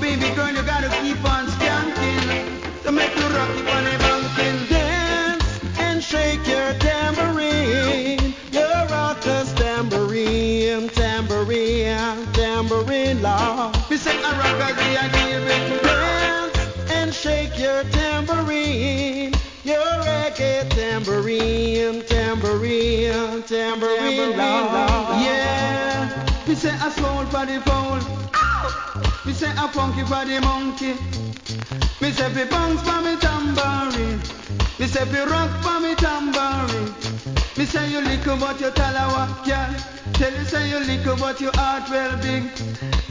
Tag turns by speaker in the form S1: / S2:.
S1: baby girl, you gotta keep on skanking to make you rock it on the banking.
S2: Dance and shake your tambourine, your raucous tambourine, tambourine, tambourine, Lord.
S1: Me say a rock as I give it.
S2: Dance and shake your tambourine, your reggae tambourine, tambourine, tambourine, Lord.
S1: Yeah. Me say a soul for the fowl. Me say a funky for the monkey. Me say fi bounce for me tambourine. Me say fi rock for me tambourine. Me say you little but you talawa, girl. Tell you say you little but you heart well big.